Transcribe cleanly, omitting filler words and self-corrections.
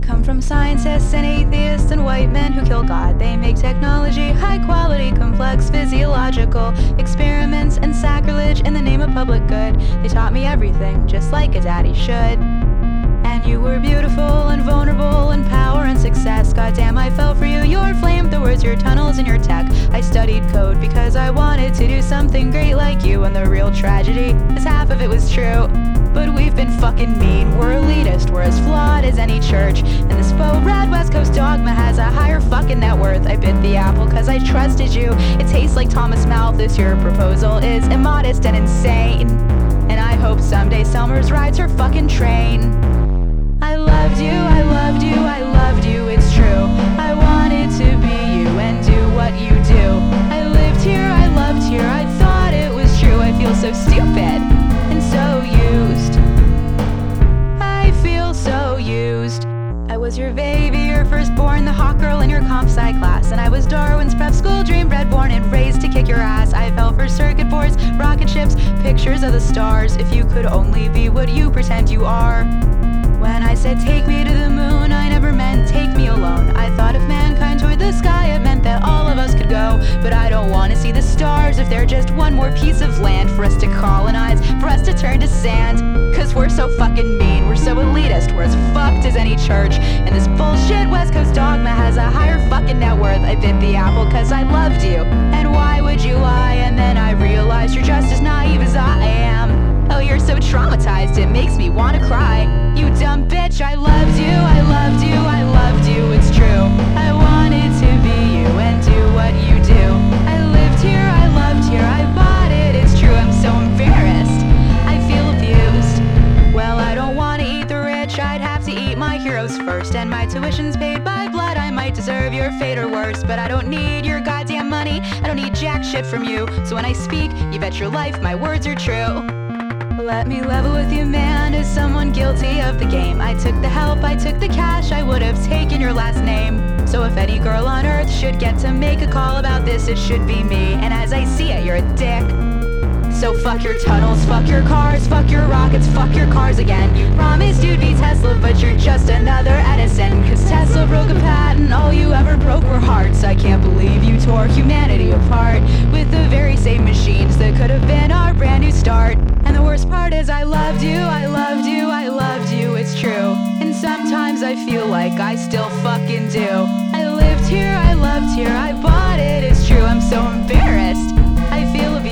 come from scientists and atheists and white men who kill God. They make technology high quality, complex, physiological experiments and sacrilege in the name of public good. They taught me everything, just like a daddy should. And you were beautiful and vulnerable and power and success. Goddamn, I fell for you. Your flame, the words, your tunnels, and your tech. I studied code because I wanted to do something great like you. And the real tragedy is half of it was true. But we've been fucking mean. We're elitist. We're as flawed as any church. And this faux rad West Coast dogma has a higher fucking net worth. I bit the apple cause I trusted you. It tastes like Thomas Malthus. Your proposal is immodest and insane. And I hope someday Summers rides her fucking train. I loved you, I loved you, I loved you, it's true. I wanted to be you and do what you do. I lived here, I loved here, I thought it was true. I feel so stupid and so used. I feel so used. I was your baby, your firstborn, the hot girl in your comp sci class. And I was Darwin's prep school dream, bred, born, and raised to kick your ass. I fell for circuit boards, rocket ships, pictures of the stars. If you could only be what you pretend you are. When I said take me to the moon, I never meant take me alone. I thought if mankind toured the sky, it meant that all of us could go. But I don't want to see the stars if they're just one more piece of land for us to colonize, for us to turn to sand. Cause we're so fucking mean, we're so elitist, we're as fucked as any church. And this bullshit West Coast dogma has a higher fucking net worth. I bit the apple cause I loved you. And why would you lie? And then I realized you're just as naive as I am. Oh, you're so traumatized, it makes me wanna cry. You dumb bitch, I loved you, I loved you, I loved you, it's true. I wanted to be you and do what you do. I lived here, I loved here, I bought it, it's true. I'm so embarrassed, I feel abused. Well, I don't wanna eat the rich, I'd have to eat my heroes first. And my tuition's paid by blood, I might deserve your fate or worse. But I don't need your goddamn money, I don't need jack shit from you. So when I speak, you bet your life my words are true. Let me level with you, man, as someone guilty of the game. I took the help, I took the cash, I would have taken your last name. So if any girl on earth should get to make a call about this, it should be me. And as I see it, you're a dick. So fuck your tunnels, fuck your cars, fuck your rockets, fuck your cars again. You promised you'd be Tesla, but you're just another Edison. Cause Tesla broke a patent, all you ever broke were hearts. I can't believe you tore humanity apart with the very same machines that could have been our brand new start. And the worst part is I loved you, I loved you, I loved you, it's true. And sometimes I feel like I still fucking do. I lived here, I loved here, I bought it, it's true. I'm so embarrassed, I feel abused.